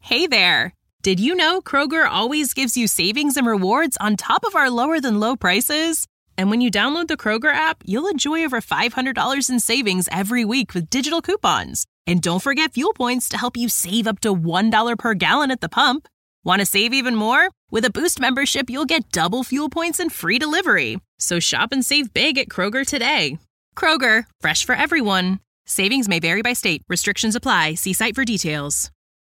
Hey there! Did you know Kroger always gives you savings and rewards on top of our lower-than-low prices? And when you download the Kroger app, you'll enjoy over $500 in savings every week with digital coupons. And don't forget fuel points to help you save up to $1 per gallon at the pump. Want to save even more? With a Boost membership, you'll get double fuel points and free delivery. So shop and save big at Kroger today. Kroger, fresh for everyone. Savings may vary by state. Restrictions apply. See site for details.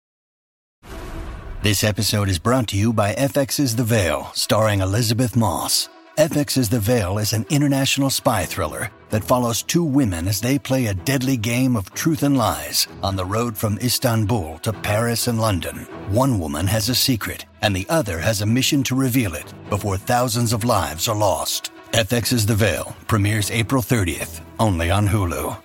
This episode is brought to you by FX's The Veil, starring Elizabeth Moss. FX's The Veil is an international spy thriller that follows two women as they play a deadly game of truth and lies on the road from Istanbul to Paris and London. One woman has a secret, and the other has a mission to reveal it before thousands of lives are lost. FX's The Veil premieres April 30th, only on Hulu.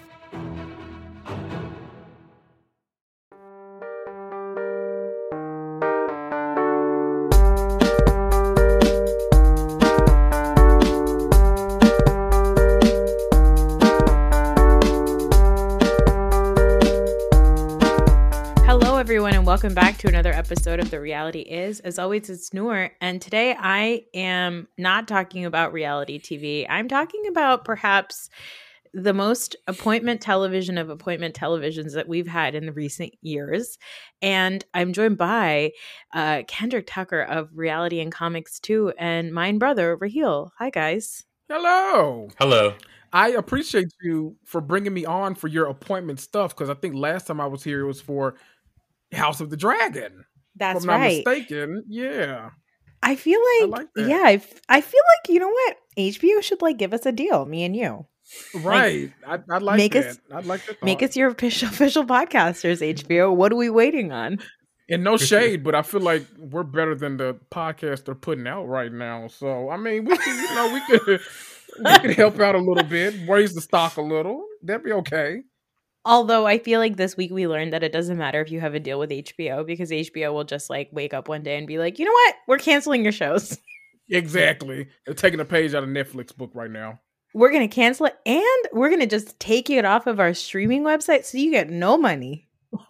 Welcome back to another episode of The Reality Is. As always, it's Noor, and today I am not talking about reality TV. I'm talking about perhaps the most appointment television of appointment televisions that we've had in the recent years. And I'm joined by Kendrick Tucker of Reality and Comics 2 and my brother, Raheel. Hi, guys. Hello. Hello. I appreciate you for bringing me on for your appointment stuff, because I think last time I was here, it was for House of the Dragon. That's if I'm right. not mistaken. Yeah. I feel like that. Yeah, I feel like, you know what? HBO should give us a deal, me and you. Right. I'd like that. I'd like that. Make us your official podcasters, HBO. What are we waiting on? And no shade, but I feel like we're better than the podcast they're putting out right now. So I mean, we could help out a little bit, raise the stock a little. That'd be okay. Although I feel like this week we learned that it doesn't matter if you have a deal with HBO, because HBO will just wake up one day and be like, you know what? We're canceling your shows. Exactly. They're taking a page out of Netflix book right now. We're going to cancel it, and we're going to just take it off of our streaming website so you get no money.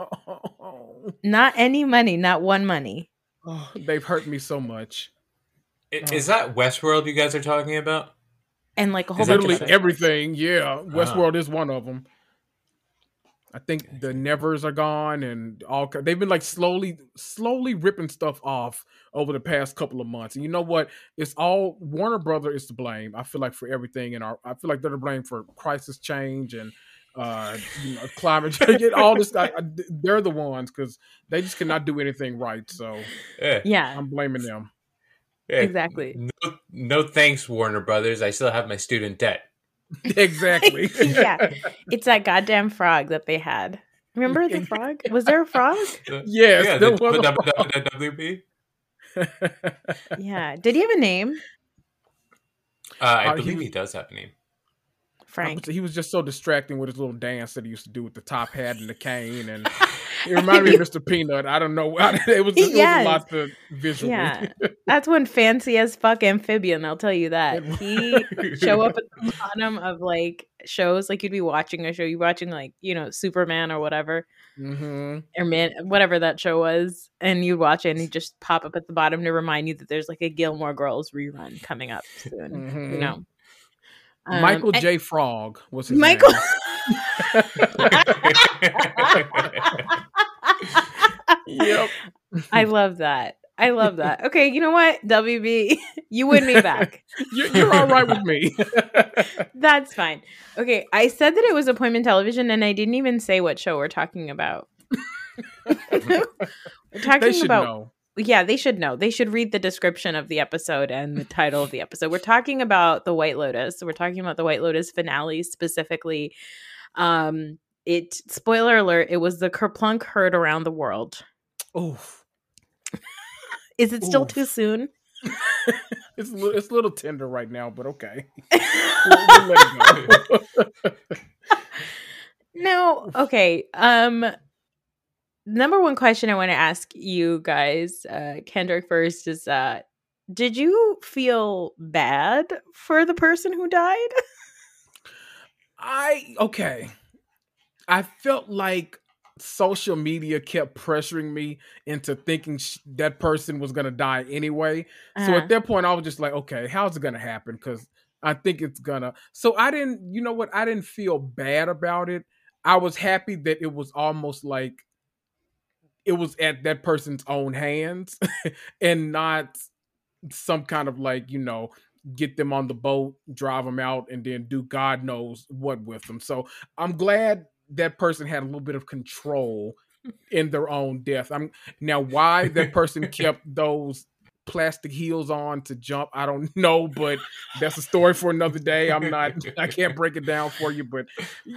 Not any money, not one money. Oh, they've hurt me so much. Is that Westworld you guys are talking about? And a whole bunch literally of everything. Yeah. Westworld is one of them. I think the Nevers are gone, and they've been slowly ripping stuff off over the past couple of months. And you know what? It's all Warner Brothers is to blame. I feel like for everything, and I feel like they're to blame for crisis change and climate change. All this, they're the ones, because they just cannot do anything right. So yeah, I'm blaming them. Yeah. Exactly. No thanks, Warner Brothers. I still have my student debt. Exactly. Yeah, it's that goddamn frog that they had. Remember the frog? Was there a frog? Yes, there was WB. Yeah. Did he have a name? I believe he does have a name. Frank. He was just so distracting with his little dance that he used to do with the top hat and the cane, and it reminded me of Mr. Peanut. I don't know. It was a lot to visually. Yeah, that's one fancy as fuck amphibian. I'll tell you that. He show up at the bottom of shows, you'd be watching a show. You're watching Superman or whatever, or Man, whatever that show was, and you'd watch it, and he'd just pop up at the bottom to remind you that there's a Gilmore Girls rerun coming up soon. Mm-hmm. Michael J. Frog was his Michael. name. Yep. I love that. Okay, you know what, WB, you win me back. You're all right with me. That's fine. Okay, I said that it was appointment television, and I didn't even say what show we're talking about. We're talking know. Yeah, they should know. They should read the description of the episode and the title of the episode. We're talking about The White Lotus. We're talking about The White Lotus finale specifically. Spoiler alert, it was the Kerplunk heard around the world. Oof. Is it still too soon? It's a little tender right now, but okay. We'll let it go. No, okay. Number one question I want to ask you guys, Kendrick first, is did you feel bad for the person who died? I felt like social media kept pressuring me into thinking that person was going to die anyway. So Uh-huh. at that point, I was just like, okay, how's it going to happen? Because I think it's gonna. So I didn't, you know what? I didn't feel bad about it. I was happy that it was almost like it was at that person's own hands and not some kind of like, get them on the boat, drive them out, and then do God knows what with them. So I'm glad that person had a little bit of control in their own death. I'm now why that person kept those plastic heels on to jump, I don't know, but that's a story for another day. I can't break it down for you, but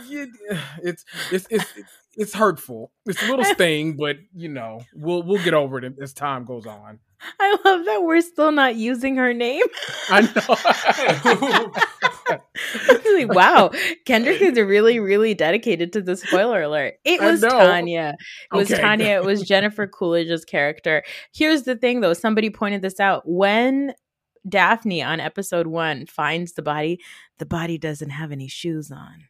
it's hurtful. It's a little sting, but we'll get over it as time goes on. I love that we're still not using her name. I know. Like, wow, Kendrick is really, really dedicated to the spoiler alert. It was Tanya. It was Okay. Tanya. It was Jennifer Coolidge's character. Here's the thing, though. Somebody pointed this out. When Daphne on episode 1 finds the body doesn't have any shoes on.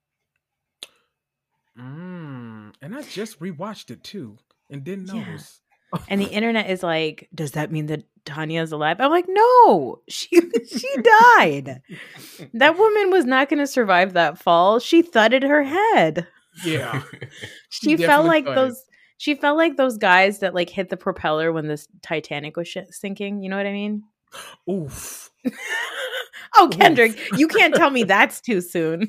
And I just rewatched it too and didn't notice. And the internet is like, does that mean that Tanya's alive? I'm like, no, she died. That woman was not going to survive that fall. She thudded her head. Yeah. She felt like those guys that like hit the propeller when this Titanic was sinking. You know what I mean? Oof. Oh, Kendrick, you can't tell me that's too soon.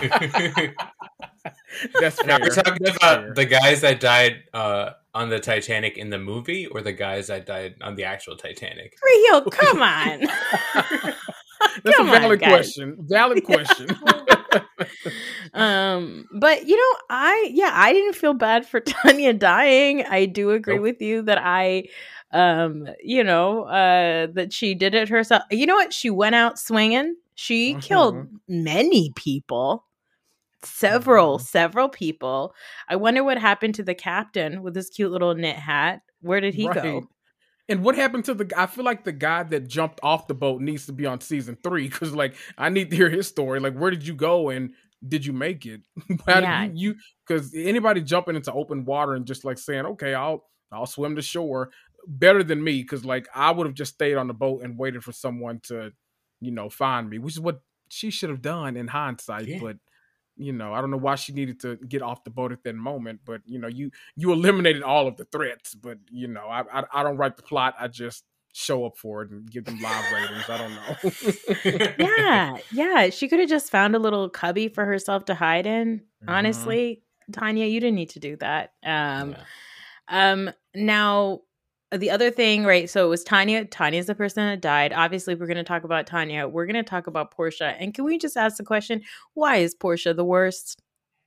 That's fair. Now, we're talking about the guys that died on the Titanic in the movie, or the guys that died on the actual Titanic? Rio, come on. That's a valid question. Valid question. But I didn't feel bad for Tanya dying. I do agree with you that that she did it herself. You know what? She went out swinging. She killed many people. Several people. I wonder what happened to the captain with his cute little knit hat. Where did he go? And what happened to I feel like the guy that jumped off the boat needs to be on season 3 because, like, I need to hear his story. Like, where did you go and did you make it? Because anybody jumping into open water and just like saying, okay, I'll swim to shore, better than me, because like I would have just stayed on the boat and waited for someone to, find me, which is what she should have done in hindsight. Yeah. But I don't know why she needed to get off the boat at that moment, but you eliminated all of the threats. But I don't write the plot. I just show up for it and give them live ratings. I don't know. Yeah. She could have just found a little cubby for herself to hide in. Honestly, Tanya, you didn't need to do that. Now, the other thing, right? So it was Tanya. Tanya's the person that died. Obviously, we're going to talk about Tanya. We're going to talk about Portia. And can we just ask the question, why is Portia the worst?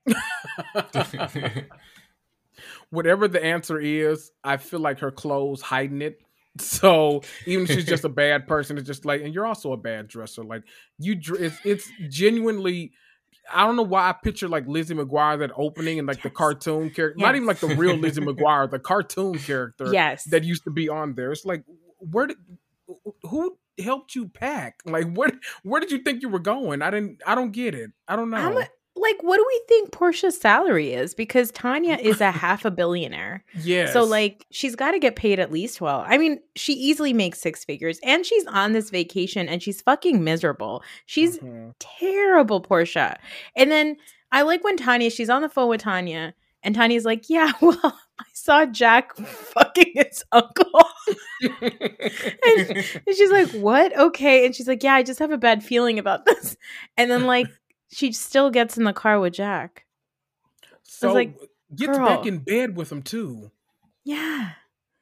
Whatever the answer is, I feel like her clothes hiding it. So even if she's just a bad person, it's just like, and you're also a bad dresser. Like it's genuinely, I don't know why I picture like Lizzie McGuire, that opening, and like the cartoon character, not even like the real Lizzie McGuire, the cartoon character that used to be on there. It's like, who helped you pack? Like, where did you think you were going? I don't get it. I don't know. What do we think Portia's salary is? Because Tanya is $500 million. Yes. So like she's got to get paid at least well. I mean, she easily makes 6 figures, and she's on this vacation and she's fucking miserable. She's terrible, Portia. And then I like when she's on the phone with Tanya, and Tanya's like, yeah, well, I saw Jack fucking his uncle. and she's like, what? Okay. And she's like, yeah, I just have a bad feeling about this. And then like, she still gets in the car with Jack. So like, gets back in bed with him too. Yeah.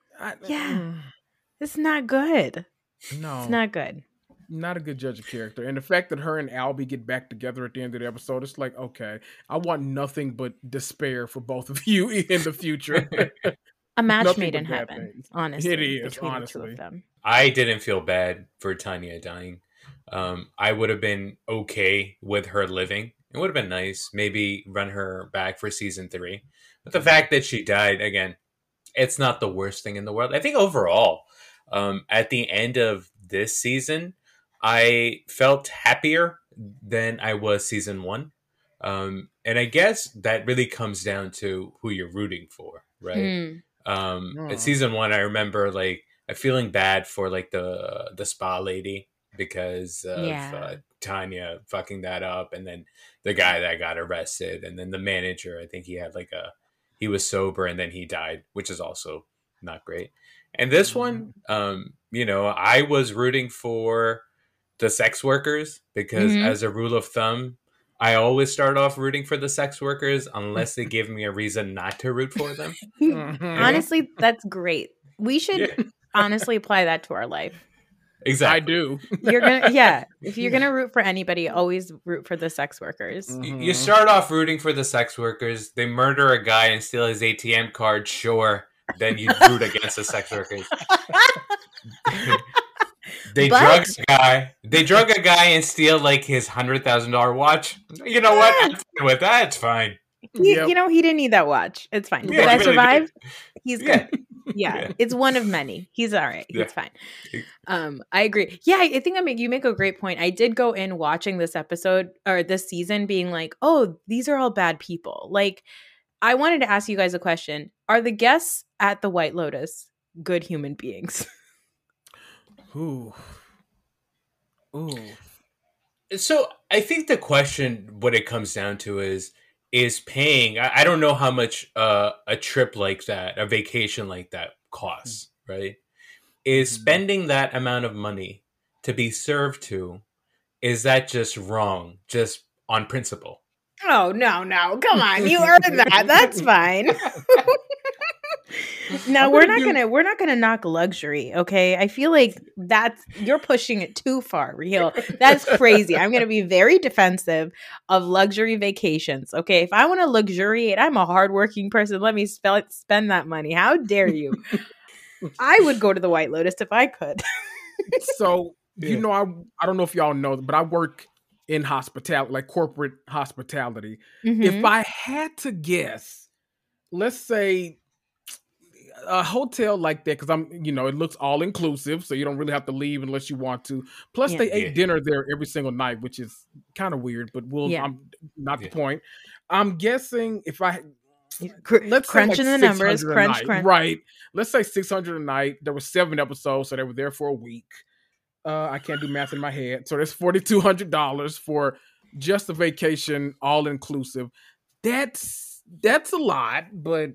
It's not good. No. It's not good. Not a good judge of character. And the fact that her and Albie get back together at the end of the episode, it's like, okay, I want nothing but despair for both of you in the future. A match made in heaven, things. Honestly. It is, honestly. I didn't feel bad for Tanya dying. I would have been okay with her living. It would have been nice. Maybe run her back for season 3. But the fact that she died, again, it's not the worst thing in the world. I think overall, at the end of this season, I felt happier than I was season 1. And I guess that really comes down to who you're rooting for, right? At season 1, I remember like feeling bad for like the spa lady because of Tanya fucking that up, and then the guy that got arrested, and then the manager. I think he had like he was sober and then he died, which is also not great. And this one, I was rooting for the sex workers because as a rule of thumb, I always start off rooting for the sex workers unless they give me a reason not to root for them. Honestly, that's great. We should honestly apply that to our life. Exactly. I do. If you're gonna root for anybody, always root for the sex workers. You start off rooting for the sex workers. They murder a guy and steal his ATM card. Sure, then you root against the sex workers. They drug a guy and steal like his $100,000 watch. You know what? I'm fine with that. It's fine. He didn't need that watch. It's fine. Did I survive? He's good. Yeah, it's one of many. He's all right. He's fine. I agree. Yeah, I think you make a great point. I did go in watching this episode or this season being like, oh, these are all bad people. Like, I wanted to ask you guys a question. Are the guests at the White Lotus good human beings? Ooh. So I think the question, what it comes down to is paying. I don't know how much a trip like that, a vacation like that costs, right? Is spending that amount of money to be served to, is that just wrong, just on principle? Oh, no. Come on. You earned that. That's fine. No, we're not gonna knock luxury, okay? I feel like you're pushing it too far, Real. That's crazy. I'm gonna be very defensive of luxury vacations. Okay, if I want to luxuriate, I'm a hardworking person. Let me spend that money. How dare you? I would go to the White Lotus if I could. So I don't know if y'all know, but I work in hospitality, like corporate hospitality. If I had to guess, let's say a hotel like that, because it looks all inclusive, so you don't really have to leave unless you want to. Plus, they ate dinner there every single night, which is kind of weird, but not the point. I'm guessing if let's crunching say like the numbers, crunch, right? Let's say $600 a night. There were 7 episodes, so they were there for a week. I can't do math in my head, so that's $4,200 for just a vacation, all inclusive. That's a lot, but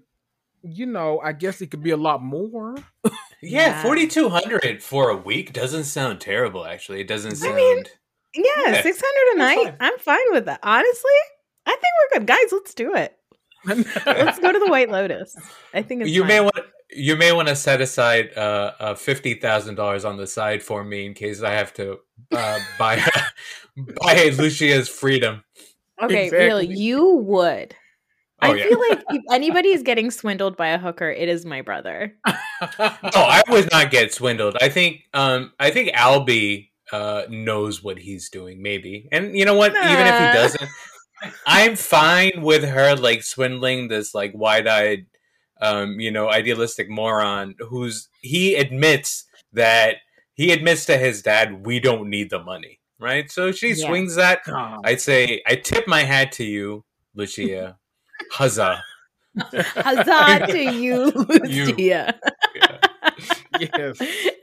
I guess it could be a lot more. Yeah, $4,200 for a week doesn't sound terrible. Actually, it doesn't sound. $600 a night. I'm fine with that. Honestly, I think we're good, guys. Let's do it. Let's go to the White Lotus. I think it's fine. You may want to set aside $50,000 on the side for me in case I have to buy Lucia's freedom. Okay, Exactly. really, you would. I feel like if anybody is getting swindled by a hooker, it is my brother. No, I would not get swindled. I think Albie knows what he's doing, maybe. And you know what? Even if he doesn't, I'm fine with her like swindling this like wide-eyed, idealistic moron he admits to his dad, we don't need the money, right? So she swings that. I'd say I tip my hat to you, Lucia. Huzzah. Huzzah to you, Lucia. Yes.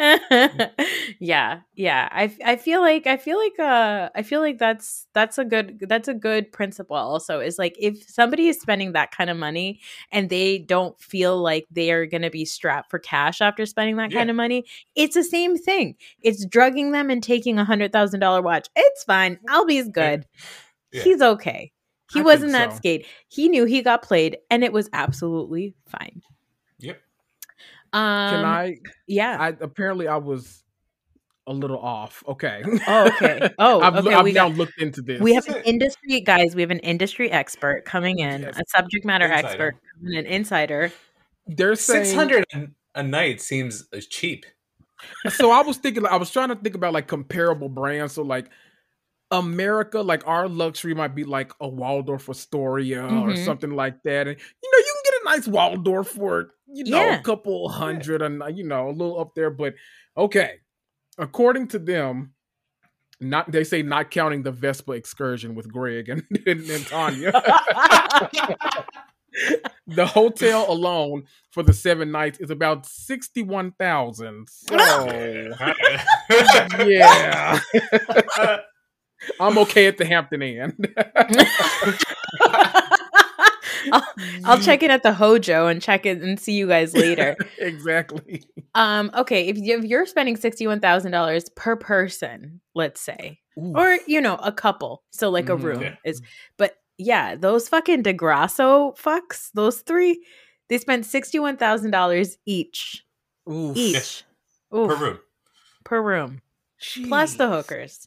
Yeah. I feel like that's a good principle also, is like if somebody is spending that kind of money and they don't feel like they are going to be strapped for cash after spending that kind of money, it's the same thing. It's drugging them and taking $100,000 watch. It's fine. Albie's good. Yeah. He's okay. He wasn't that skate. He knew he got played, and it was absolutely fine. Yep. Can I? Yeah. Apparently, I was a little off. Okay. Oh, okay. Oh, I've now looked into this. We have an industry expert coming in, a subject matter expert, an insider. They're saying $600 a night seems cheap. So I was trying to think about like comparable brands. So like America, like our luxury might be like a Waldorf Astoria or something like that. And you can get a nice Waldorf for a couple hundred and a little up there. But okay, according to them, Not they say not counting the Vespa excursion with Greg and Tanya. The hotel alone for the 7 nights is about $61,000. So yeah, I'm okay at the Hampton Inn. I'll check in at the Hojo and check it and see you guys later. Exactly. Okay, if you're spending $61,000 per person, let's say, Ooh. or a couple, so like a room Yeah. is, but yeah, those fucking DeGrasso fucks, those three, they spent $61,000 each, Oof. each, Per room. plus the Jeez. hookers.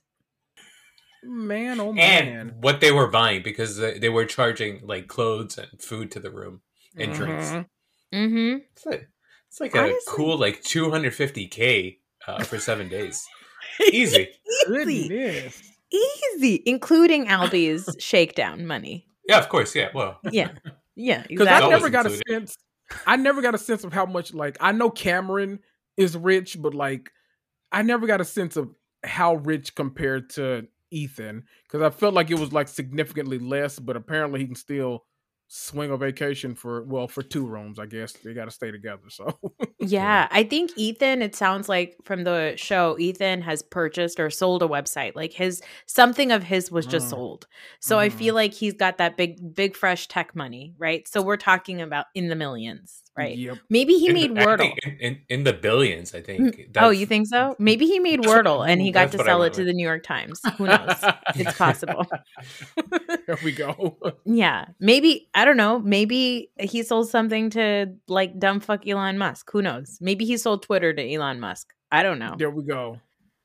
Man, oh And man. what they were buying, because they were charging like clothes and food to the room and drinks. Mhm. Mm-hmm. It's like Honestly. a cool like $250K for 7 days. Easy. Goodness. Easy, including Albie's shakedown money. Yeah, of course. Yeah. Well, Yeah, Because exactly. I never Always got a included. sense. I never got a sense of how much. Like I know Cameron is rich, but like I never got a sense of how rich compared to Ethan. Because I felt like it was like significantly less, but apparently he can still swing a vacation for 2 rooms. I guess they got to stay together. So Yeah, I think Ethan, it sounds like from the show, Ethan has purchased or sold a website. Like something of his was just Mm. sold. So I Mhm. feel like he's got that big fresh tech money, right? So we're talking about in the millions, right? Yep. Maybe he in made the- I Wordle. think in the billions, I think. Oh, That's- you think so? Maybe he made Wordle and he got That's to what I sell it went to with. the New York Times. Who knows? It's possible. There we go. Yeah. Maybe, I don't know. Maybe he sold something to like dumb fuck Elon Musk. Who knows? Maybe he sold Twitter to Elon Musk. I don't know. There we go.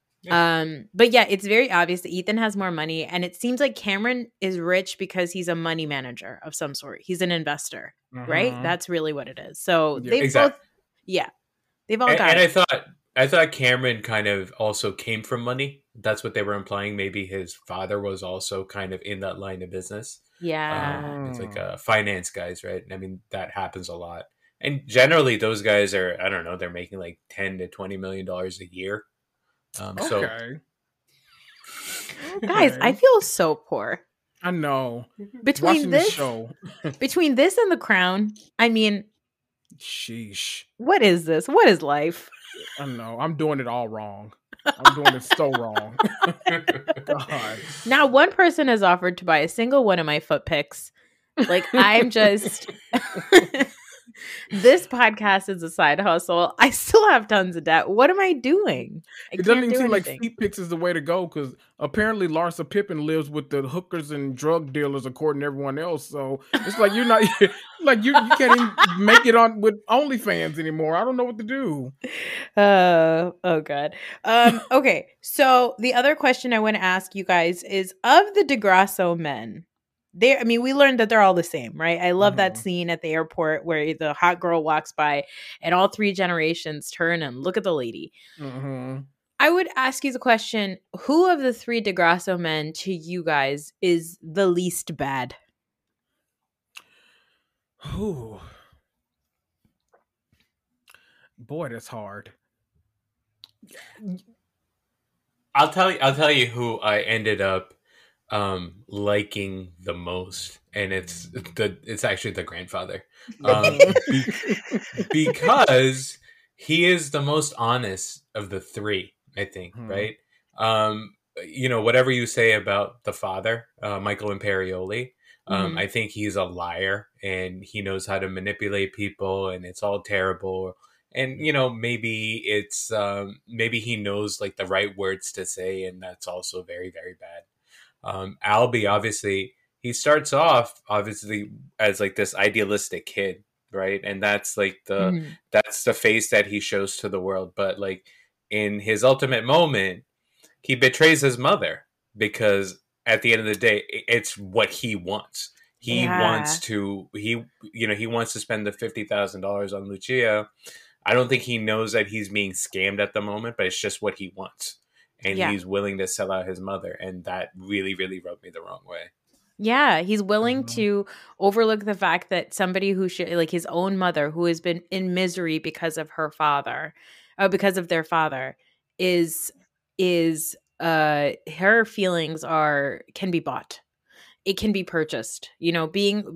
But yeah, it's very obvious that Ethan has more money, and it seems like Cameron is rich because he's a money manager of some sort. He's an investor, right? Mhm. That's really what it is. So Yeah. they've Exactly. both, yeah, they've all And, got and it. I thought Cameron kind of also came from money. That's what they were implying. Maybe his father was also kind of in that line of business. Yeah. It's like finance guys, right? I mean, that happens a lot. And generally, those guys are, I don't know, they're making like $10 to $20 million a year. So Okay. Guys, I feel so poor. I know. Between Watching the this, show. between this and The Crown, I mean, Sheesh. what is this? What is life? I know. I'm doing it all wrong. I'm doing it so wrong. God. Now, one person has offered to buy a single one of my foot pics. Like, I'm just. This podcast is a side hustle. I still have tons of debt. What am I doing? It doesn't even seem like feet pics is the way to go because apparently Larsa Pippen lives with the hookers and drug dealers according to everyone else. So it's like you're not like you can't even make it on with OnlyFans anymore. I don't know what to do. Oh god. Okay. So the other question I want to ask you guys is of the DeGrasso men. We learned that they're all the same, right? I love that scene at the airport where the hot girl walks by and all 3 generations turn and look at the lady. Mm-hmm. I would ask you the question, who of the 3 DeGrasso men to you guys is the least bad? Ooh. Boy, that's hard. I'll tell you who I ended up liking the most, and it's actually the grandfather, because he is the most honest of the 3, I think. Right? Whatever you say about the father, Michael Imperioli, I think he's a liar and he knows how to manipulate people, and it's all terrible. And maybe it's maybe he knows like the right words to say, and that's also very, very bad. Albie, obviously, he starts off obviously as like this idealistic kid, right? And that's like that's the face that he shows to the world. But like in his ultimate moment, he betrays his mother because at the end of the day, it's what he wants. He wants to he wants to spend the $50,000 on Lucia. I don't think he knows that he's being scammed at the moment, but it's just what he wants. And he's willing to sell out his mother. And that really, really rubbed me the wrong way. Yeah, he's willing to overlook the fact that somebody who should, like his own mother, who has been in misery because of her father, because of their father, is her feelings can be bought. It can be purchased. You know,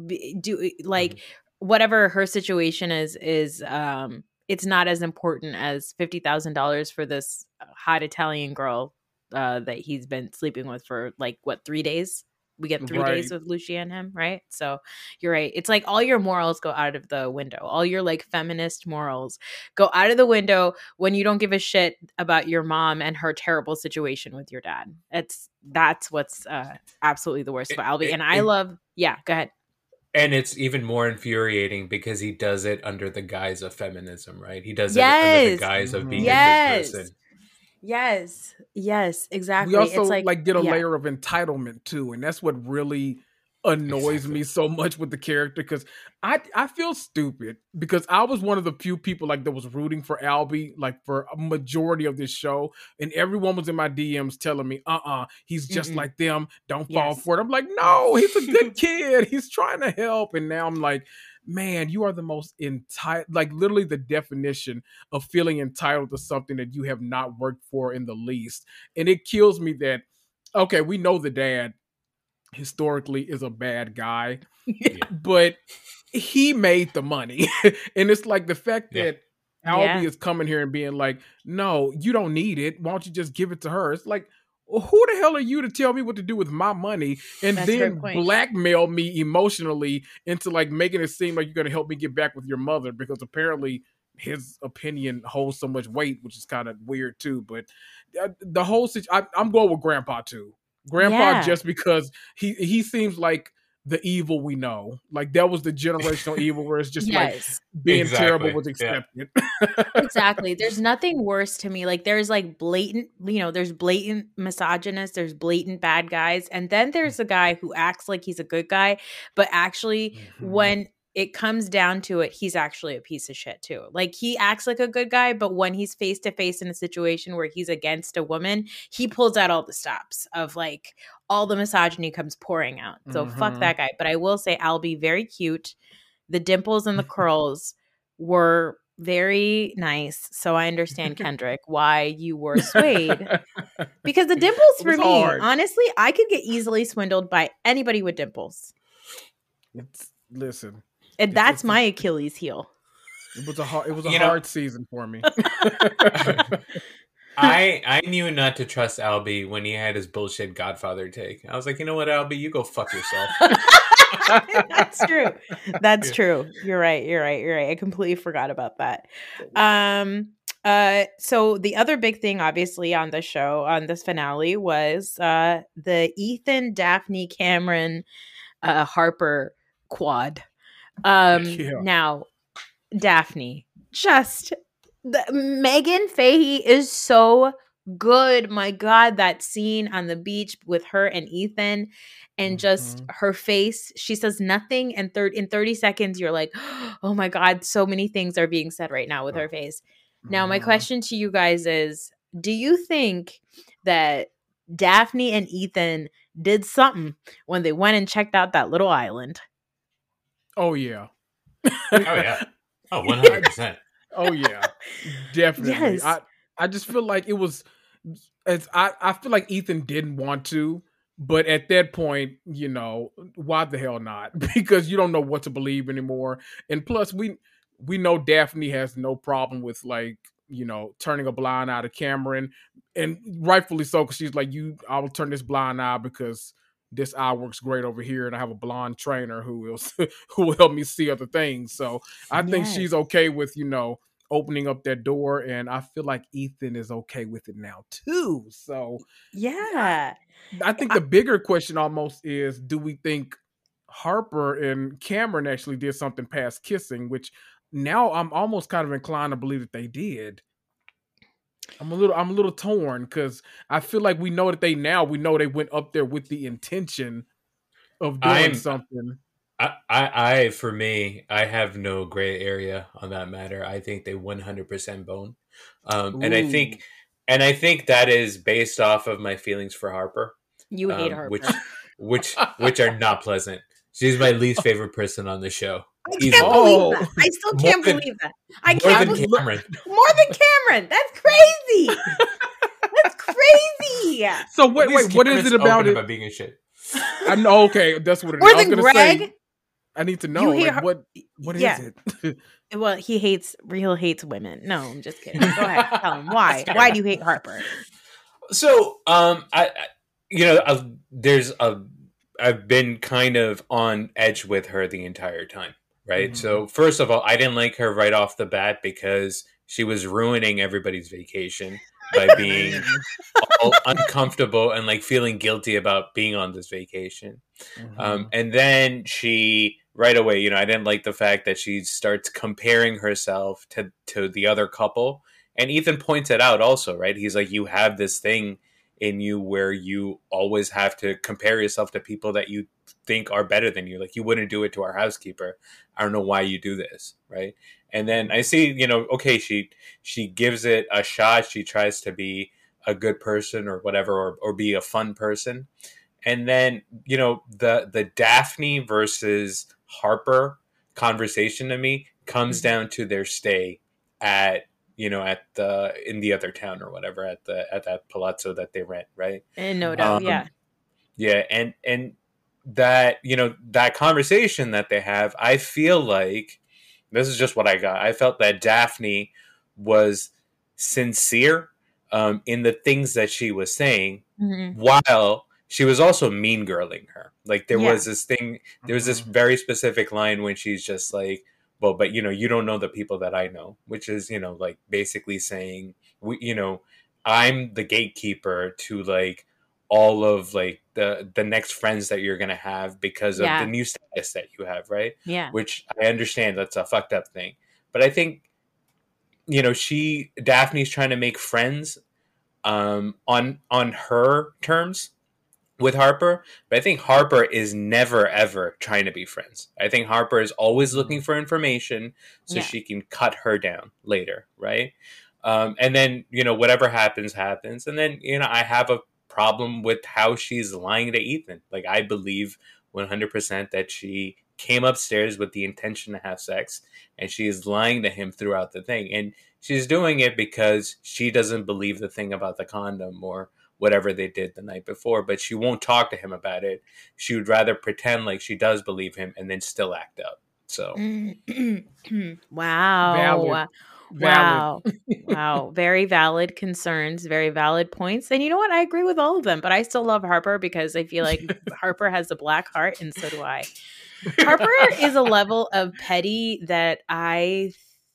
whatever her situation is it's not as important as $50,000 for this hot Italian girl that he's been sleeping with for 3 days. We get 3 days with Lucia and him, right? So you're right. It's like all your morals go out of the window. All your feminist morals go out of the window when you don't give a shit about your mom and her terrible situation with your dad. That's what's absolutely the worst about Albie. And I love, go ahead. And it's even more infuriating because he does it under the guise of feminism, right? He does it under the guise of being a good person. Yes, exactly. We also get a layer of entitlement too, and that's what really annoys me so much with the character, because I feel stupid because I was one of the few people that was rooting for Albie for a majority of this show, and everyone was in my DMs telling me, he's just like them, don't fall for it. I'm like, no, he's a good kid, he's trying to help. And now I'm like, man, you are the most entitled, literally the definition of feeling entitled to something that you have not worked for in the least. And it kills me that, okay, we know the dad historically is a bad guy, but he made the money. And it's the fact that Albie is coming here and being like, no, you don't need it. Why don't you just give it to her? It's like, well, who the hell are you to tell me what to do with my money and then blackmail me emotionally into making it seem like you're going to help me get back with your mother, because apparently his opinion holds so much weight, which is kind of weird too. But the whole situation, I'm going with Grandpa too. Grandpa, just because he seems like the evil we know. That was the generational evil where it's just being terrible was accepted. Exactly. There's nothing worse to me. There's blatant, there's blatant misogynists, there's blatant bad guys. And then there's a guy who acts like he's a good guy, but actually when it comes down to it, he's actually a piece of shit too. He acts like a good guy, but when he's face to face in a situation where he's against a woman, he pulls out all the stops of all the misogyny comes pouring out. So fuck that guy. But I will say, Albie, very cute. The dimples and the curls were very nice. So I understand, Kendrick, why you were swayed. Because the dimples for me, honestly, I could get easily swindled by anybody with dimples. Listen. And that's my Achilles heel. It was a hard season for me. I knew not to trust Albie when he had his bullshit Godfather take. I was like, you know what, Albie, you go fuck yourself. That's true. You're right. I completely forgot about that. So the other big thing, obviously, on the show, on this finale, was the Ethan, Daphne, Cameron, Harper quad. Now, Daphne, Megan Fahey is so good. My God, that scene on the beach with her and Ethan, and just her face. She says nothing, and in 30 seconds, you're like, oh my God, so many things are being said right now with her face. Now, my question to you guys is, do you think that Daphne and Ethan did something when they went and checked out that little island? Oh, yeah. Oh, yeah. Oh, 100%. Oh, yeah. Definitely. Yes. I just feel like it was... I feel like Ethan didn't want to, but at that point, why the hell not? Because you don't know what to believe anymore. And plus, we know Daphne has no problem with turning a blind eye to Cameron, and rightfully so, because she's like, I will turn this blind eye because this eye works great over here, and I have a blonde trainer who will help me see other things. So I think she's okay with, opening up that door, and I feel like Ethan is okay with it now too. So yeah, I think the bigger question almost is, do we think Harper and Cameron actually did something past kissing, which now I'm almost kind of inclined to believe that they did. I'm a little torn, because I feel like we know they went up there with the intention of doing something. For me, I have no gray area on that matter. I think they 100% bone. And I think that is based off of my feelings for Harper. You hate Harper. Which are not pleasant. She's my least favorite person on the show. I can't believe that. I still can't believe that. I can't believe Cameron. More than Cameron. That's crazy. It's crazy. So wait, what is it about it? About being a shit. I know. Okay, that's what it is. More I was than gonna Greg. say, I need to know. hate Like, her- what is Yeah. it? Well, he hates women. No, I'm just kidding. Go ahead, tell him why. Why do you hate Harper? So, I've been kind of on edge with her the entire time, right? Mhm. So, first of all, I didn't like her right off the bat because she was ruining everybody's vacation by being all uncomfortable and like feeling guilty about being on this vacation. Mhm. And then she right away, I didn't like the fact that she starts comparing herself to the other couple. And Ethan points it out also, right? He's like, you have this thing in you where you always have to compare yourself to people that you think are better than you. Like, you wouldn't do it to our housekeeper. I don't know why you do this, right? And then I see, okay, she gives it a shot. She tries to be a good person or whatever, or be a fun person. And then, the Daphne versus Harper conversation to me comes down to their stay at in the other town or whatever, at that palazzo that they rent, right? And no doubt, yeah. Yeah, and that, that conversation that they have, I feel like this is just what I got. I felt that Daphne was sincere in the things that she was saying, while she was also mean girling her. Like, there was this thing, there was this very specific line when she's just like, well, but you don't know the people that I know, which is, like basically saying, I'm the gatekeeper to like all of like the next friends that you're gonna have because of the new status that you have, right? Yeah. Which I understand that's a fucked up thing, but I think Daphne's trying to make friends on her terms with Harper, but I think Harper is never ever trying to be friends. I think Harper is always looking for information so she can cut her down later, right? And then whatever happens, and then I have a problem with how she's lying to Ethan. Like, I believe 100% that she came upstairs with the intention to have sex, and she is lying to him throughout the thing, and she's doing it because she doesn't believe the thing about the condom or whatever they did the night before, but she won't talk to him about it. She would rather pretend like she does believe him and then still act up. So wow. Wow. Very valid concerns, very valid points. And you know what? I agree with all of them, but I still love Harper because I feel like Harper has a black heart, and so do I. Harper is a level of petty that I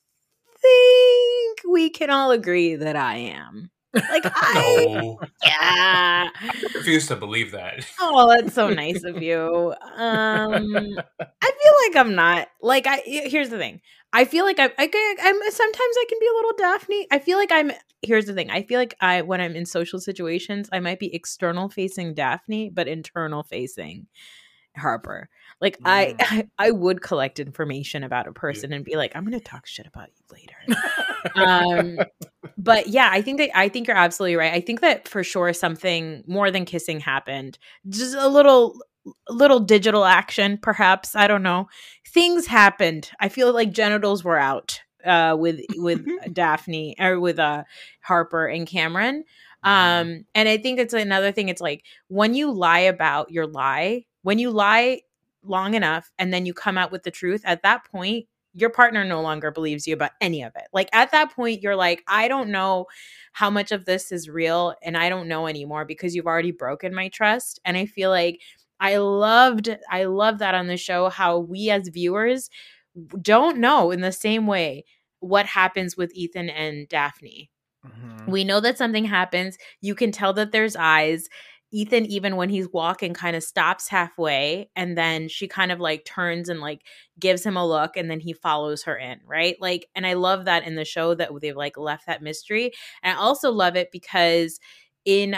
think we can all agree that I am. Like, no. Yeah. I refuse to believe that. Oh, that's so nice of you. I feel like I'm not. Like, here's the thing. I feel like I'm sometimes I can be a little Daphne. I feel like here's the thing. I feel like when I'm in social situations, I might be external facing Daphne, but internal facing Harper. Like, I would collect information about a person and be like, I'm going to talk shit about you later. But yeah, I think you're absolutely right. I think that for sure something more than kissing happened. Just a little digital action, perhaps. I don't know. Things happened. I feel like genitals were out with Daphne, or with Harper and Cameron. And I think it's another thing. It's like, when you lie about your lie, when you lie long enough and then you come out with the truth, at that point, your partner no longer believes you about any of it. Like, at that point, you're like, I don't know how much of this is real, and I don't know anymore because you've already broken my trust. And I feel like I love that on the show, how we as viewers don't know in the same way what happens with Ethan and Daphne. We know that something happens. You can tell that there's eyes. Ethan, even when he's walking, kind of stops halfway, and then she kind of like turns and like gives him a look, and then he follows her in, right? Like, and I love that in the show that they've like left that mystery. And I also love it because in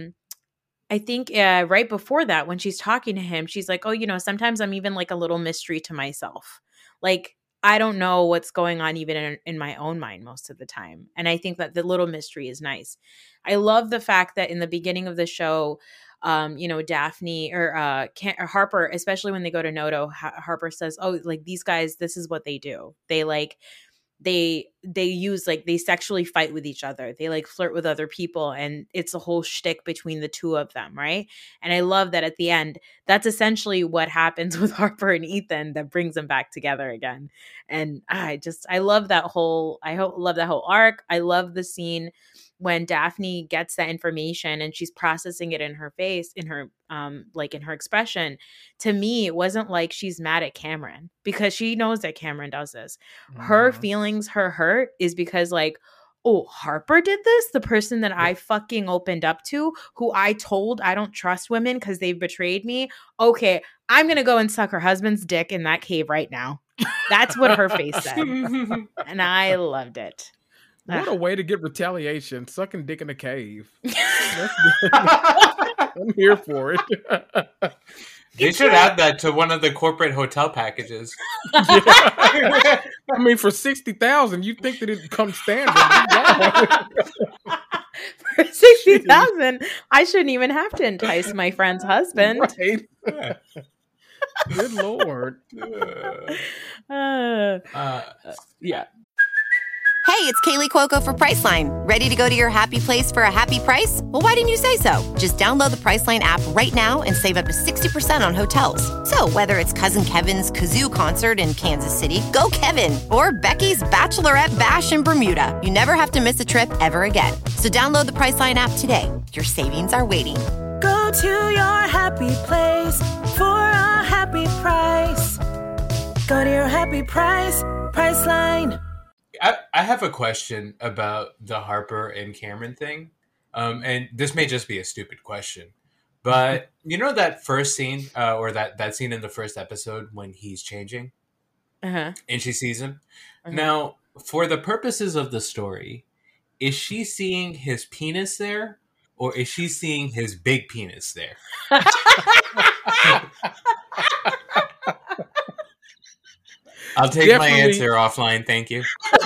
I think right before that, when she's talking to him, she's like, oh, sometimes I'm even like a little mystery to myself. Like, I don't know what's going on even in my own mind most of the time. And I think that the little mystery is nice. I love the fact that in the beginning of the show, Daphne or Harper, especially when they go to Noto, Harper says, oh, like, these guys, this is what they do. They like, they use like they sexually fight with each other. They like flirt with other people, and it's a whole shtick between the two of them, right? And I love that at the end, that's essentially what happens with Harper and Ethan that brings them back together again. And I love that whole love that whole arc. I love the scene when Daphne gets that information and she's processing it in her face, in her like in her expression. To me, it wasn't like she's mad at Cameron, because she knows that Cameron does this. Her feelings, her hurt is because like, oh, Harper did this? The person that I fucking opened up to, who I told I don't trust women because they've betrayed me. Okay, I'm going to go and suck her husband's dick in that cave right now. That's what her face said. And I loved it. What a way to get retaliation. Sucking dick in a cave. I'm here for it. They should add that to one of the corporate hotel packages. I mean, for $60,000, you'd think that it'd come standard. For $60,000, I shouldn't even have to entice my friend's husband. Right. Good Lord. Yeah. Hey, it's Kaylee Cuoco for Priceline. Ready to go to your happy place for a happy price? Well, why didn't you say so? Just download the Priceline app right now and save up to 60% on hotels. So whether it's Cousin Kevin's Kazoo Concert in Kansas City, go Kevin, or Becky's Bachelorette Bash in Bermuda, you never have to miss a trip ever again. So download the Priceline app today. Your savings are waiting. Go to your happy place for a happy price. Go to your happy price, Priceline. I have a question about the Harper and Cameron thing. And this may just be a stupid question. But you know that first scene, or that scene in the first episode when he's changing? And she sees him? Now, for the purposes of the story, is she seeing his penis there? Or is she seeing his big penis there? I'll take my answer offline, thank you.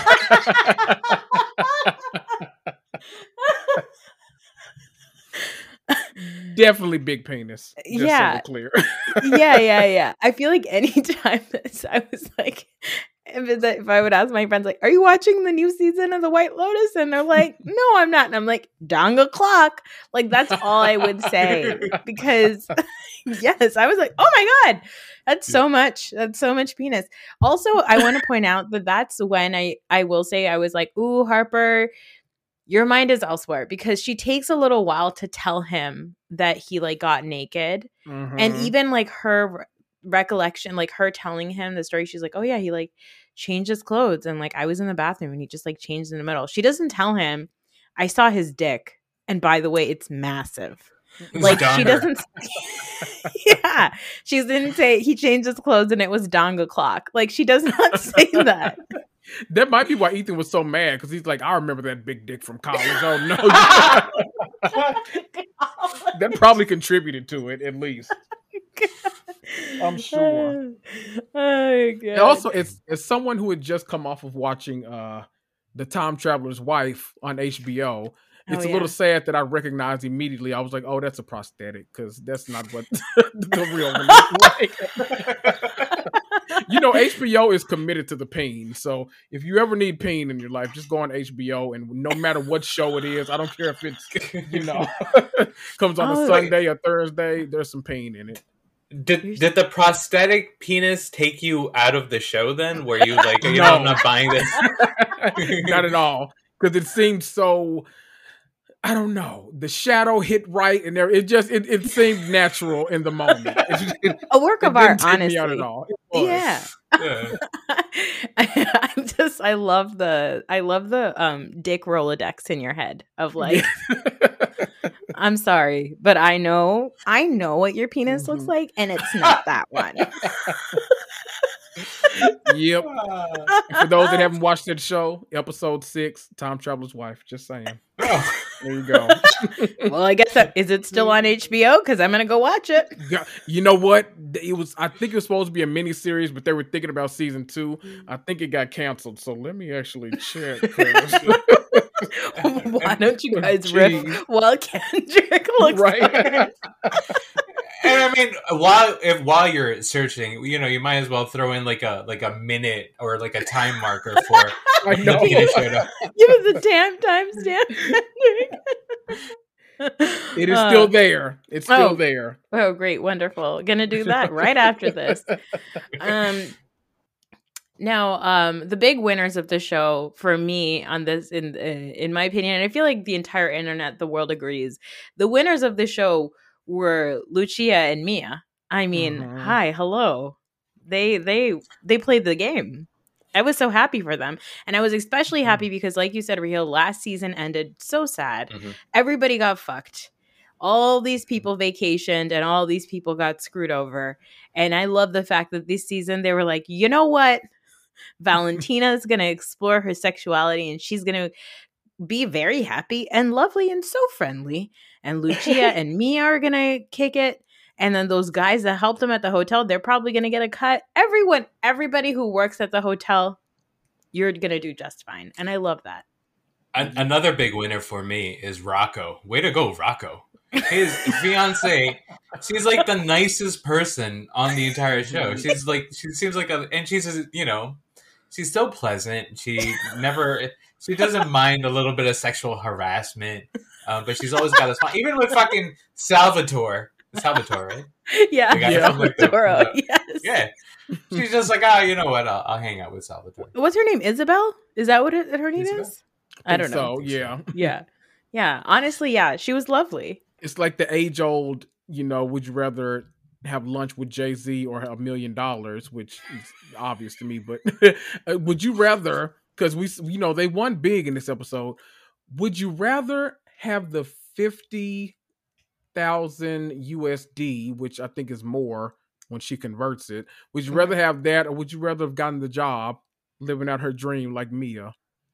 Definitely big penis. Yeah. So clear. Yeah. I feel like anytime I was like, if I would ask my friends, like, are you watching the new season of The White Lotus? And they're like, no, I'm not. And I'm like, donga clock. Like, that's all I would say. Because, yes, I was like, oh my God, that's so much. That's so much penis. Also, I want to point out that that's when I will say I was like, ooh, Harper, your mind is elsewhere, because she takes a little while to tell him that he like got naked. And even like her recollection, like her telling him the story, she's like, oh yeah, he like changed his clothes and like I was in the bathroom and he just like changed in the middle. She doesn't tell him, I saw his dick, and by the way, it's massive. Like she doesn't yeah, she didn't say he changed his clothes and it was donga clock. Like she does not say that. That might be why Ethan was so mad, because he's like, I remember that big dick from college. Oh no. That probably contributed to it, at least. I'm sure. Oh, God. And also, it's someone who had just come off of watching The Time Traveler's Wife on HBO. It's a little sad that I recognized immediately. I was like, oh, that's a prosthetic, because that's not what the real one looks like. You know, HBO is committed to the peen. So if you ever need peen in your life, just go on HBO, and no matter what show it is, I don't care if it's, you know, comes on a Sunday or Thursday, there's some peen in it. Did the prosthetic penis take you out of the show then? Were you like, you know, I'm not buying this? Not at all. Because it seemed so, I don't know. The shadow hit right, and there it seemed natural in the moment. A work of art, honestly. Out at all. Yeah. I love the dick Rolodex in your head of like, I'm sorry, but I know what your penis looks like, and it's not that one. Yep. For those that haven't watched that show, episode 6, Time Traveler's Wife. Just saying. Oh, there you go. Well, I guess is it still on HBO? Because I'm gonna go watch it. You know what? I think it was supposed to be a mini series, but they were thinking about season 2. I think it got canceled. So let me actually check. Why don't you guys riff while Kendrick looks right? And I mean, while you're searching, you know, you might as well throw in like a minute or like a time marker for I know. the penis show to. Give us a timestamp. It is still there. It's still there. Oh, great, wonderful. Gonna do that right after this. Now, the big winners of the show for me on this, in my opinion, and I feel like the entire internet, the world agrees, the winners of the show were Lucia and Mia. I mean, hi, hello. They played the game. I was so happy for them. And I was especially happy because, like you said, Raheel, last season ended so sad. Everybody got fucked. All these people vacationed and all these people got screwed over. And I love the fact that this season they were like, you know what? Valentina is going to explore her sexuality and she's going to be very happy and lovely and so friendly. And Lucia and Mia are going to kick it. And then those guys that helped them at the hotel, they're probably going to get a cut. Everybody who works at the hotel, you're going to do just fine. And I love that. Another big winner for me is Rocco. Way to go, Rocco. His fiance, she's like the nicest person on the entire show. She seems like and she's, you know, she's so pleasant. She doesn't mind a little bit of sexual harassment, but she's always got a smile. Even with fucking Salvatore, right? Yeah, Salvatore. Yes. Yeah, she's just like, you know what? I'll hang out with Salvatore. What's her name? Isabel? Is that what her name is? I don't know. So yeah. Yeah. Honestly, yeah, she was lovely. It's like the age-old, you know, would you rather have lunch with Jay-Z or $1 million, which is obvious to me, but would you rather, because you know, they won big in this episode, would you rather have the 50,000 USD, which I think is more when she converts it, would you rather have that, or would you rather have gotten the job living out her dream like Mia?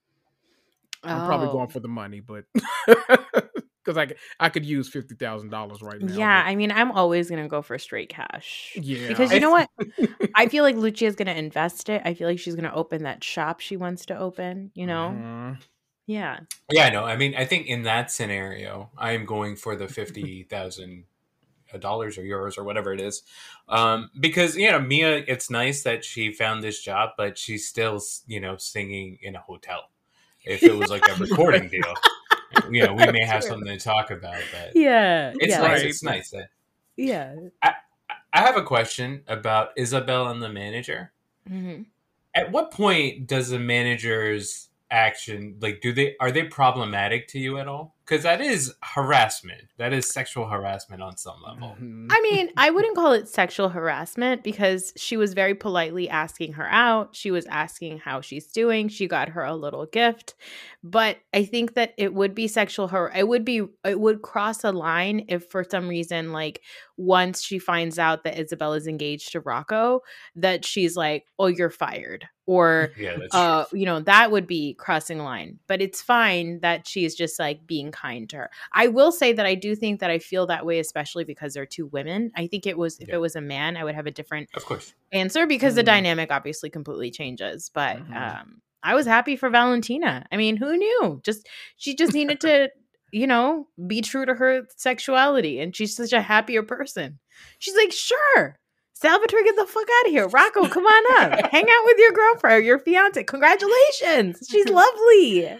I'm probably going for the money, but because I could use $50,000 right now. Yeah, I mean, I'm always gonna go for straight cash. Yeah, because you know what? I feel like Lucia's gonna invest it. I feel like she's gonna open that shop she wants to open. You know? Yeah. Yeah, no. I mean, I think in that scenario, I am going for the $50,000 or euros or whatever it is, because you know, Mia. It's nice that she found this job, but she's still, you know, singing in a hotel. If it was like a recording deal, you know, we may have something to talk about. But yeah, it's nice. Right. It's nice. Yeah. I have a question about Isabel and the manager. Mm-hmm. At what point does the manager's action, like, are they problematic to you at all? Because that is harassment. That is sexual harassment on some level. I mean, I wouldn't call it sexual harassment because she was very politely asking her out. She was asking how she's doing. She got her a little gift. But I think that it would be sexual it would cross a line if for some reason, like, once she finds out that Isabel is engaged to Rocco, that she's like, oh, you're fired. Or, you know, that would be crossing a line. But it's fine that she's just like being kind to her. I will say that I do think that I feel that way, especially because they're two women. I think if it was a man, I would have a different answer because the dynamic obviously completely changes. But I was happy for Valentina. I mean, who knew? She just needed to, you know, be true to her sexuality. And she's such a happier person. She's like, sure. Salvatore, get the fuck out of here. Rocco, come on up. Hang out with your girlfriend, your fiance. Congratulations. She's lovely.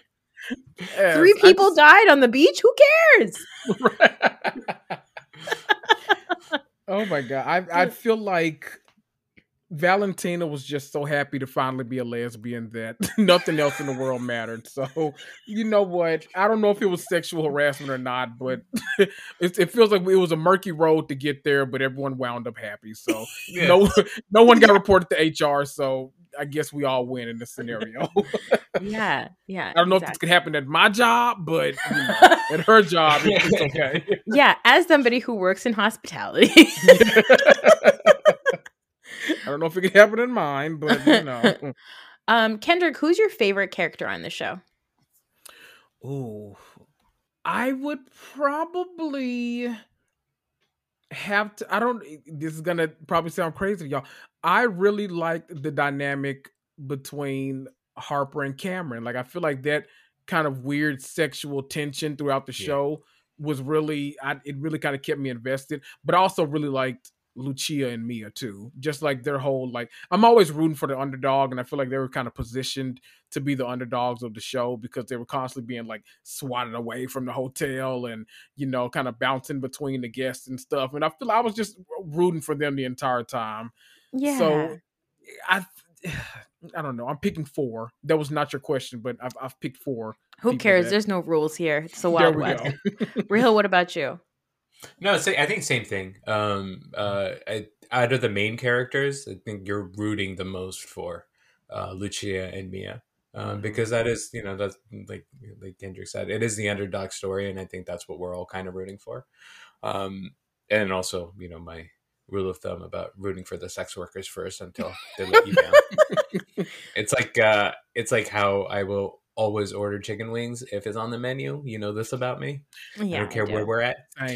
3 people died on the beach. Who cares? Oh my God. I feel like Valentina was just so happy to finally be a lesbian that nothing else in the world mattered. So, you know what? I don't know if it was sexual harassment or not, but it feels like it was a murky road to get there, but everyone wound up happy. So no one got reported to HR. So I guess we all win in this scenario. Yeah. I don't know if this could happen at my job, but you know, at her job, it's okay. Yeah, as somebody who works in hospitality. I don't know if it could happen in mine, but you know. Kendrick, who's your favorite character on the show? Oh, I would probably have to. This is gonna probably sound crazy, y'all. I really liked the dynamic between Harper and Cameron. Like, I feel like that kind of weird sexual tension throughout the show was really, it really kind of kept me invested. But I also really liked Lucia and Mia too. Just like their whole, like, I'm always rooting for the underdog, and I feel like they were kind of positioned to be the underdogs of the show because they were constantly being like swatted away from the hotel and, you know, kind of bouncing between the guests and stuff. And I feel like I was just rooting for them the entire time. Yeah. So I don't know. I'm picking 4. That was not your question, but I've picked 4. Who cares? There's no rules here. It's the Wild West. Raheel, what about you? No, I think same thing. Out of the main characters, I think you're rooting the most for Lucia and Mia, because that is, you know, that's like Kendrick said, it is the underdog story, and I think that's what we're all kind of rooting for. And also, you know, my rule of thumb about rooting for the sex workers first until they let you down. It's like how I will always order chicken wings if it's on the menu. You know this about me. Yeah, I don't care where we're at.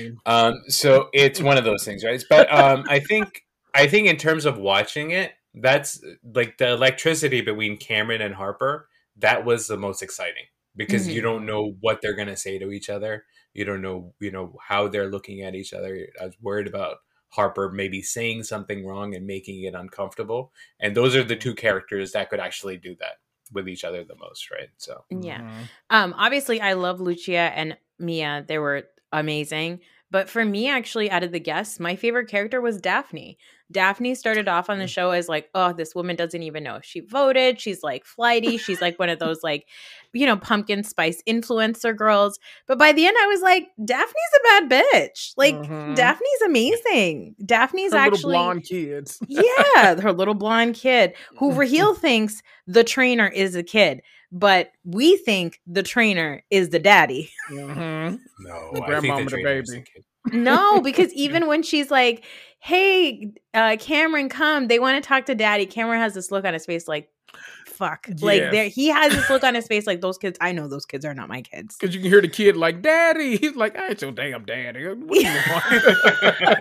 So it's one of those things, right? But I think in terms of watching it, that's like the electricity between Cameron and Harper. That was the most exciting because you don't know what they're gonna say to each other. You don't know, you know, how they're looking at each other. I was worried about Harper maybe saying something wrong and making it uncomfortable. And those are the 2 characters that could actually do that with each other the most, right? So yeah. Obviously I love Lucia and Mia. They were amazing. But for me, actually, out of the guests, my favorite character was Daphne. Daphne started off on the show as like, oh, this woman doesn't even know if she voted. She's like flighty. She's like one of those like, you know, pumpkin spice influencer girls. But by the end, I was like, Daphne's a bad bitch. Like, Daphne's amazing. Daphne's her actually little blonde kids. Yeah, her little blonde kid who Raheel thinks the trainer is a kid. But we think the trainer is the daddy. No, the grandma and the baby. No, because even when she's like, hey, Cameron, come, they want to talk to daddy. Cameron has this look on his face like, fuck. Yes. Like he has this look on his face like, those kids, I know those kids are not my kids. Because you can hear the kid like, daddy. He's like, I ain't your damn daddy. What do you want?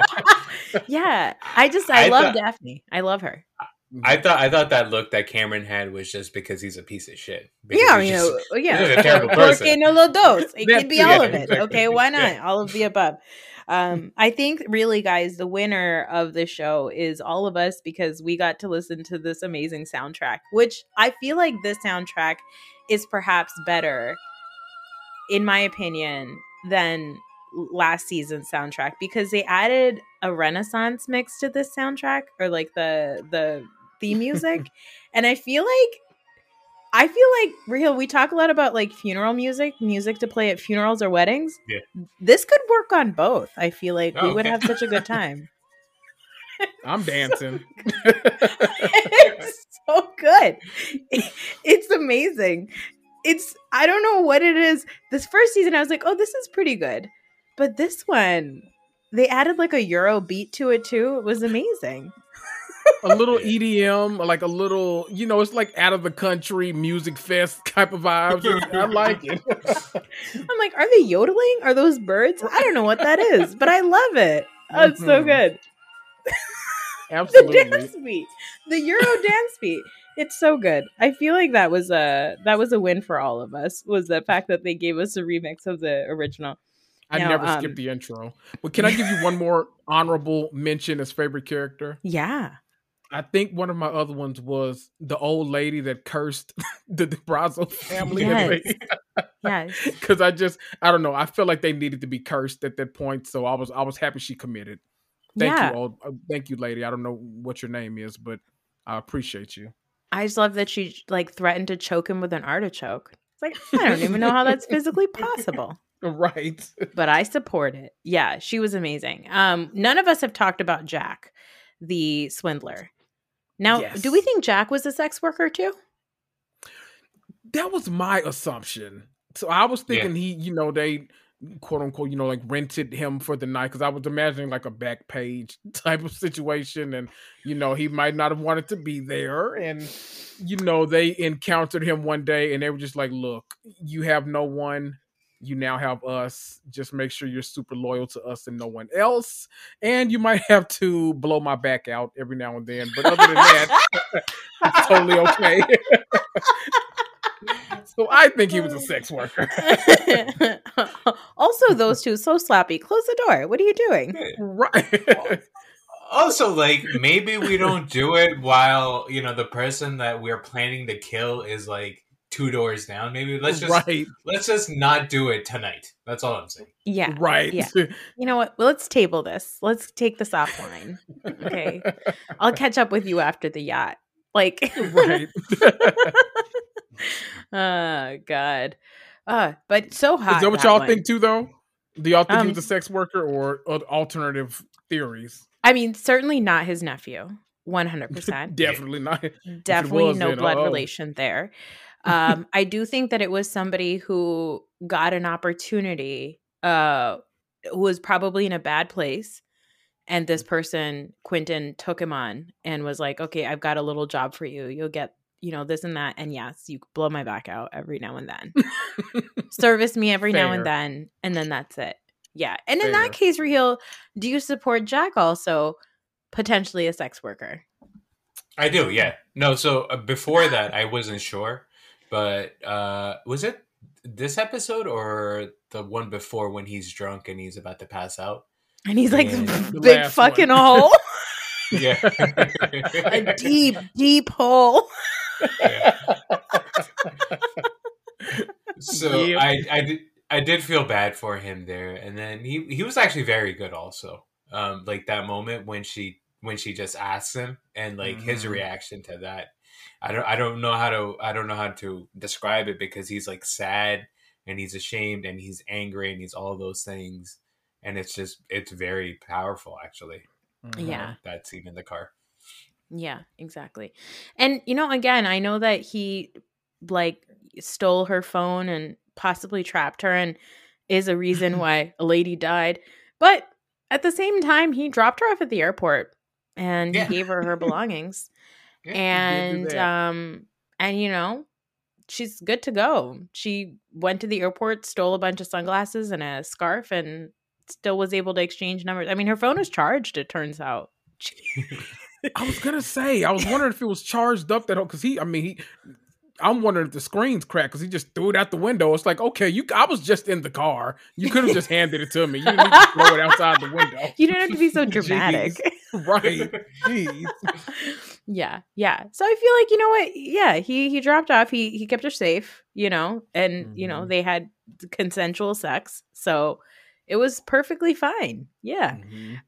Yeah. I love Daphne. I love her. I thought that look that Cameron had was just because he's a piece of shit. Yeah, he's a terrible person. Okay, no los dos. It could be all of it. Okay, why not? All of the above. I think really, guys, the winner of the show is all of us because we got to listen to this amazing soundtrack, which I feel like this soundtrack is perhaps better, in my opinion, than last season's soundtrack because they added a Renaissance mix to this soundtrack, or like the theme music. And I feel like Raheel, we talk a lot about like funeral music to play at funerals or weddings. Yeah. This could work on both. I feel like we would have such a good time. I'm dancing. It's so good. It's amazing. I don't know what it is. This first season I was like, oh, this is pretty good. But this one, they added like a Euro beat to it too. It was amazing. A little EDM, like a little, you know, it's like out of the country music fest type of vibes. I like it. I'm like, are they yodeling? Are those birds? I don't know what that is, but I love it. Oh, it's so good. Absolutely. The dance beat, the Euro dance beat. It's so good. I feel like that was a win for all of us, was the fact that they gave us a remix of the original. I never skipped the intro. But can I give you one more honorable mention as favorite character? Yeah. I think one of my other ones was the old lady that cursed the Brazo family. Yes. Because I don't know. I feel like they needed to be cursed at that point. So I was happy she committed. Thank you, lady. I don't know what your name is, but I appreciate you. I just love that she like threatened to choke him with an artichoke. It's like, I don't even know how that's physically possible. Right. But I support it. Yeah, she was amazing. None of us have talked about Jack, the swindler. Now, Do we think Jack was a sex worker too? That was my assumption. So I was thinking he, you know, they quote unquote, you know, like rented him for the night because I was imagining like a back page type of situation, and you know, he might not have wanted to be there, and you know, they encountered him one day and they were just like, look, you have no one. You now have us. Just make sure you're super loyal to us and no one else. And you might have to blow my back out every now and then. But other than that, it's totally okay. So I think he was a sex worker. Also, those two so sloppy. Close the door. What are you doing? Right. Also, like, maybe we don't do it while, you know, the person that we're planning to kill is like 2 doors down. Maybe let's just not do it tonight. That's all I'm saying. Yeah. Right. Yeah. You know what? Well, let's table this. Let's take this offline. Okay. I'll catch up with you after the yacht. Like, Right. Oh, God. But so hot. Is that what that y'all one. think too, though? Do y'all think he was a sex worker or alternative theories? I mean, certainly not his nephew. 100%. Definitely not. Definitely was, no then, blood uh-oh. relation there. I do think that it was somebody who got an opportunity, who was probably in a bad place. And this person, Quentin, took him on and was like, okay, I've got a little job for you. You'll get, you know, this and that. And yes, you blow my back out every now and then. Service me every now and then. And then that's it. Yeah. And in that case, Raheel, do you support Jack also potentially a sex worker? I do, yeah. No, so before that, I wasn't sure. But was it this episode or the one before when he's drunk and he's about to pass out? And he's like, The big last fucking one. hole. Yeah. A deep, deep hole. Yeah. So Yep. I did feel bad for him there, and then he was actually very good also. Like that moment when she just asks him, and like his reaction to that. I don't know how to describe it, because he's like sad and he's ashamed and he's angry and he's all those things, and it's very powerful actually. Yeah. That scene in the car. Yeah, exactly. And, you know, again, I know that he like stole her phone and possibly trapped her and is a reason why a lady died. But at the same time, he dropped her off at the airport and he gave her belongings. And, and, you know, she's good to go. She went to the airport, stole a bunch of sunglasses and a scarf, and still was able to exchange numbers. I mean, her phone was charged, it turns out. I was gonna say, I was wondering if it was charged up that because I'm wondering if the screen's cracked because he just threw it out the window. It's like, okay, I was just in the car. You could have just handed it to me. You didn't need to throw it outside the window. You don't have to be so dramatic. Jeez. Right. Jeez. Yeah. So I feel like, you know what? Yeah, he dropped off. He kept her safe, you know, and you know, they had consensual sex. So it was perfectly fine. Yeah.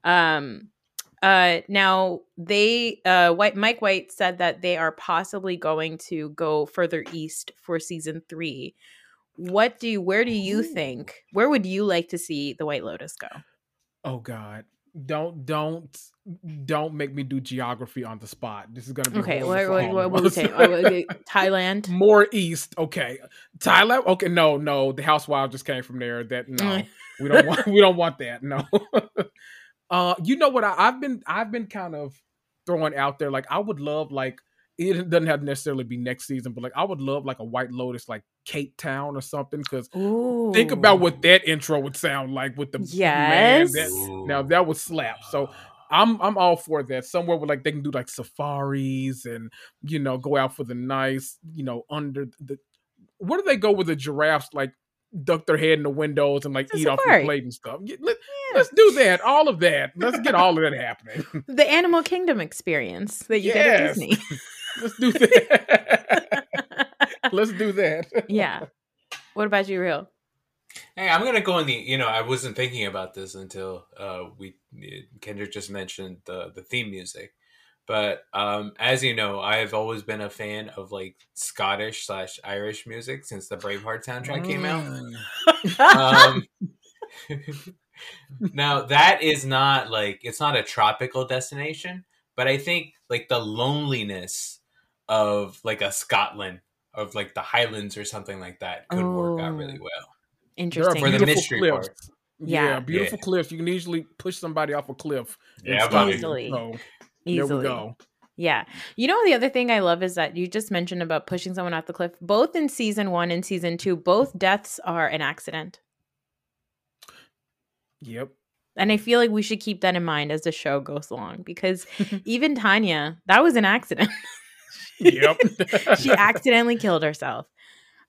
Now Mike White said that they are possibly going to go further east for season 3. Where do you think, where would you like to see the White Lotus go? Oh God. Don't make me do geography on the spot. This is gonna be okay. horrible for all What of will we us. say? Thailand. More east. Okay. Thailand. Okay. No. The Housewives just came from there. That no. we don't want that. No. You know what? I've been kind of throwing out there. Like, I would love, like, it doesn't have to necessarily be next season, but like, I would love like a White Lotus, like Cape Town or something. Because think about what that intro would sound like with the yes. man. Now that would slap. So I'm all for that. Somewhere where like they can do like safaris and, you know, go out for the nice, you know, under the. Where do they go with the giraffes? Like, duck their head in the windows and like eat off the plate and stuff. Let's do that. All of that. Let's get all of that happening. The Animal Kingdom experience that you get at Disney. Let's do that. Let's do that. Yeah. What about you, Real? Hey, I'm gonna go in the. You know, I wasn't thinking about this until Kendrick just mentioned the theme music. But as you know, I've always been a fan of like Scottish/Irish music since the Braveheart soundtrack came out. Now that is not like, it's not a tropical destination, but I think like the loneliness of like a Scotland, of like the Highlands or something like that could work out really well. Interesting. For the mystery part. Yeah, beautiful cliffs. You can easily push somebody off a cliff. Easily. There we go. Yeah. You know, the other thing I love is that you just mentioned about pushing someone off the cliff. Both in season 1 and season 2, both deaths are an accident. Yep. And I feel like we should keep that in mind as the show goes along, because even Tanya, that was an accident. Yep. She accidentally killed herself.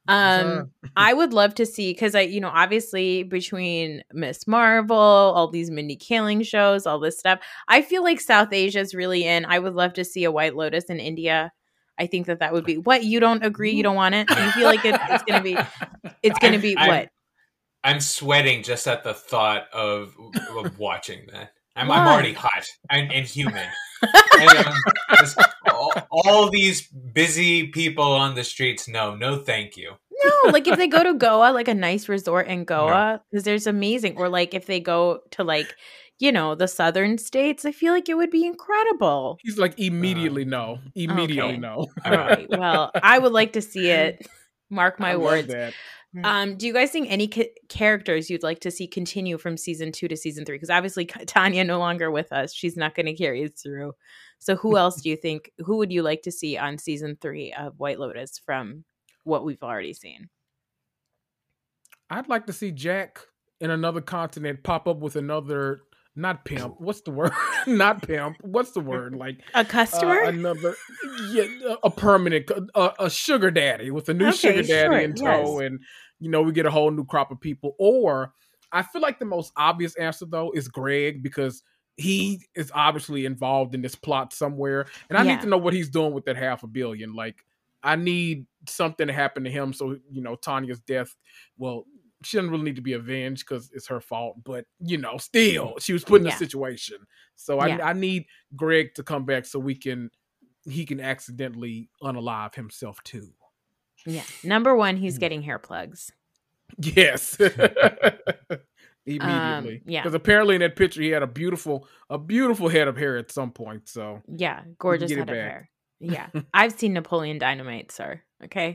I would love to see, because obviously between Miss Marvel, all these Mindy Kaling shows, all this stuff, I feel like South Asia is really in. I would love to see a White Lotus in India. I think that would be what. You don't agree? You don't want it? You feel like it's gonna be what? I'm sweating just at the thought of watching that. I'm already hot and human. And, all these busy people on the streets. No, thank you. No, like if they go to Goa, like a nice resort in Goa, because there's amazing. Or like if they go to the southern states, I feel like it would be incredible. He's like, immediately no. Immediately no. All right. Well, I would like to see it. Mark my words. That. Do you guys think any characters you'd like to see continue from season 2 to season 3? Because obviously Tanya no longer with us. She's not going to carry us through. So who else do you think, who would you like to see on season 3 of White Lotus from what we've already seen? I'd like to see Jack in another continent pop up with another, not pimp. What's the word? Not pimp. What's the word? Like a customer? A permanent, a sugar daddy with a new sugar daddy in tow. Yes. And, we get a whole new crop of people. Or I feel like the most obvious answer, though, is Greg, because he is obviously involved in this plot somewhere. And I need to know what he's doing with that $500 million. Like, I need something to happen to him. So, Tanya's death, well, she doesn't really need to be avenged because it's her fault. But, still, she was put in a situation. So I need Greg to come back so he can accidentally unalive himself too. Yeah. Number 1, he's getting hair plugs. Yes. Immediately. Because apparently in that picture he had a beautiful head of hair at some point. So yeah, gorgeous head of hair. Yeah. I've seen Napoleon Dynamite, sir. Okay.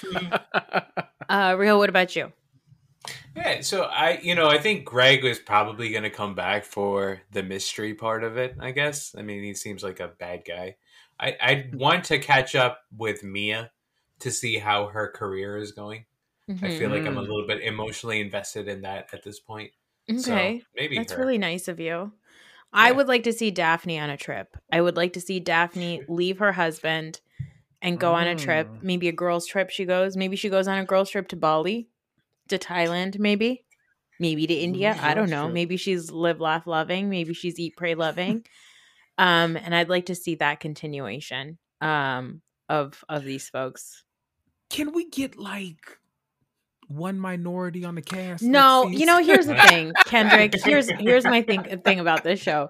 Real, what about you? Yeah, so I think Greg was probably going to come back for the mystery part of it, I guess. I mean, he seems like a bad guy. I want to catch up with Mia to see how her career is going. Mm-hmm. I feel like I'm a little bit emotionally invested in that at this point. Okay. So maybe that's really nice of you. I would like to see Daphne on a trip. I would like to see Daphne leave her husband and go on a trip. Maybe a girls' trip she goes. Maybe she goes on a girls' trip to Bali, to Thailand, maybe to India. I don't know. Maybe she's live, laugh, loving. Maybe she's eat, pray, loving. And I'd like to see that continuation of these folks. Can we get like one minority on the cast? No, here's the thing, Kendrick. Here's my thing about this show.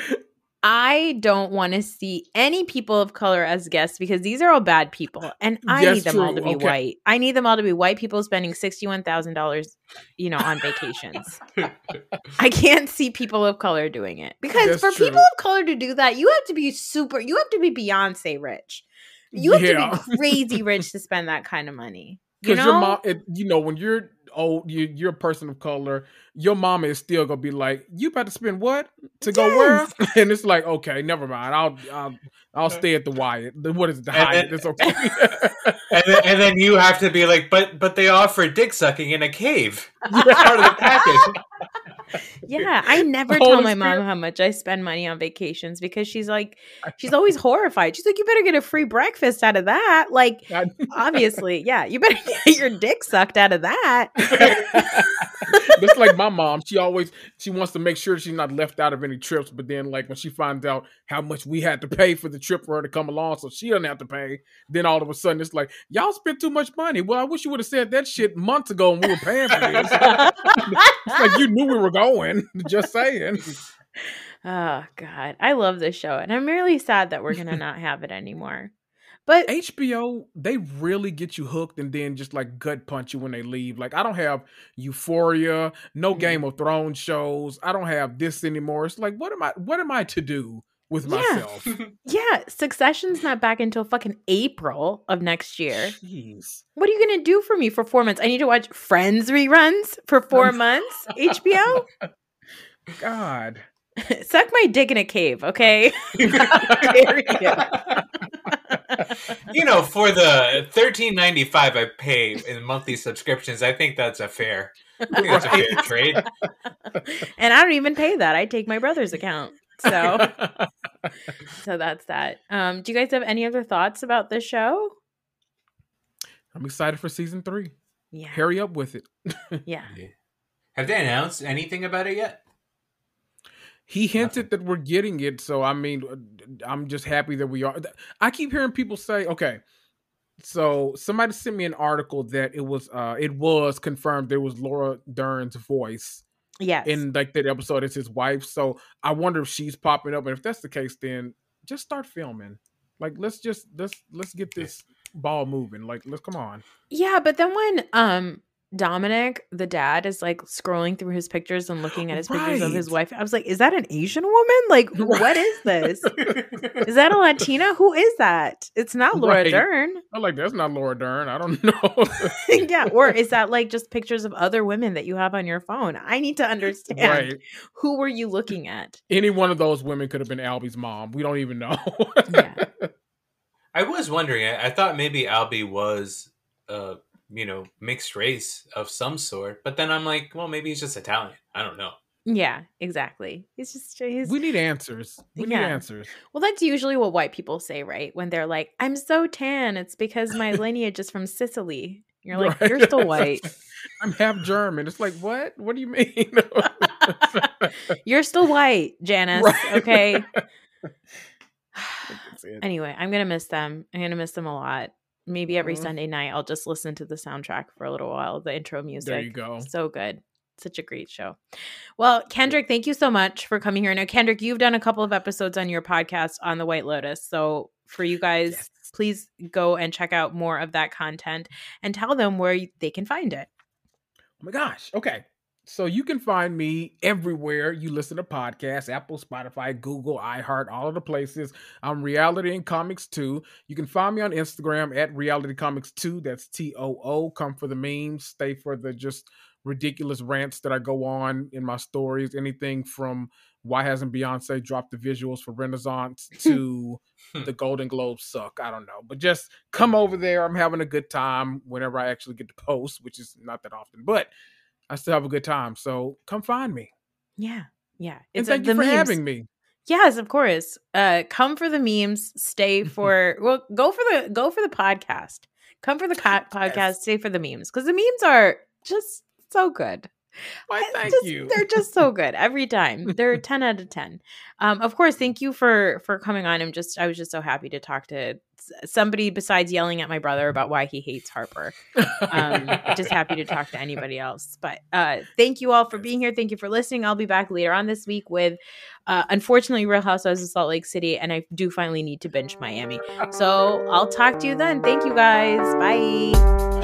I don't want to see any people of color as guests because these are all bad people, and I need them all to be white. I need them all to be white people spending $61,000, on vacations. I can't see people of color doing it because people of color to do that, you have to be Beyonce rich. You have to be crazy rich to spend that kind of money. Because your mom, when you're old, you're a person of color, your mama is still gonna be like, "You about to spend what to go where?" And it's like, okay, never mind. I'll stay at the Wyatt. What is it, the Hyatt? It's okay. and then you have to be like, but they offer dick sucking in a cave. It's part of the package. Yeah, I never tell my mom how much I spend money on vacations because she's always horrified. She's like, you better get a free breakfast out of that. Like, obviously, yeah, you better get your dick sucked out of that. Just like my mom, she wants to make sure she's not left out of any trips. But then, like, when she finds out how much we had to pay for the trip for her to come along, so she doesn't have to pay, then all of a sudden it's like, y'all spent too much money. Well, I wish you would have said that shit months ago when we were paying for this. It's like you knew we were going. Just saying. Oh God, I love this show, and I'm really sad that we're gonna not have it anymore. But HBO, they really get you hooked and then just like gut punch you when they leave. Like, I don't have Euphoria, no Game of Thrones shows. I don't have this anymore. It's like, what am I to do with myself? Yeah, Succession's not back until fucking April of next year. Jeez. What are you going to do for me for 4 months? I need to watch Friends reruns for 4 months? HBO? God. Suck my dick in a cave, okay? For the $13.95 I pay in monthly subscriptions, I think that's a fair trade. And I don't even pay that. I take my brother's account. So that's that. Do you guys have any other thoughts about this show? I'm excited for season 3. Yeah. Hurry up with it. Yeah. Have they announced anything about it yet? He hinted that we're getting it, so I mean, I'm just happy that we are. I keep hearing people say, okay, so somebody sent me an article that it was confirmed there was Laura Dern's voice Yes. in like that episode as his wife. So I wonder if she's popping up, and if that's the case, then just start filming. Like let's get this ball moving. Like let's come on. Yeah, but then when Dominic, the dad, is like scrolling through his pictures and looking at his pictures of his wife, I was like, is that an Asian woman? Like, what is this? Is that a Latina? Who is that? It's not Laura Dern. I'm like, that's not Laura Dern. I don't know. Yeah, or is that like just pictures of other women that you have on your phone? I need to understand who were you looking at? Any one of those women could have been Albie's mom. We don't even know. Yeah. I was wondering. I thought maybe Albie was, mixed race of some sort. But then I'm like, well, maybe he's just Italian. I don't know. Yeah, exactly. We need answers. We need answers. Well, that's usually what white people say, right? When they're like, I'm so tan, it's because my lineage is from Sicily. You're like, you're still white. I'm half German. It's like, what? What do you mean? You're still white, Janice. Right. Okay. Anyway, I'm going to miss them. I'm going to miss them a lot. Maybe every Sunday night, I'll just listen to the soundtrack for a little while, the intro music. There you go. So good. Such a great show. Well, Kendrick, thank you so much for coming here. Now, Kendrick, you've done a couple of episodes on your podcast on the White Lotus. So for you guys, please go and check out more of that content and tell them where they can find it. Oh my gosh. Okay. So you can find me everywhere you listen to podcasts, Apple, Spotify, Google, iHeart, all of the places. I'm Reality and Comics 2. You can find me on Instagram at Reality Comics 2. That's TOO. Come for the memes. Stay for the just ridiculous rants that I go on in my stories. Anything from why hasn't Beyonce dropped the visuals for Renaissance to the Golden Globes suck. I don't know. But just come over there. I'm having a good time whenever I actually get to post, which is not that often. But I still have a good time. So come find me. Yeah. Yeah. And thank you for having me. Yes, of course. Come for the memes. Stay for go for the podcast. Come for the podcast. Stay for the memes because the memes are just so good. Why, thank you. They're just so good every time. They're 10 out of 10. Of course, thank you for coming on. I was just so happy to talk to somebody besides yelling at my brother about why he hates Harper. Just happy to talk to anybody else. But thank you all for being here. Thank you for listening. I'll be back later on this week with, unfortunately, Real Housewives of Salt Lake City. And I do finally need to binge Miami. So I'll talk to you then. Thank you guys. Bye.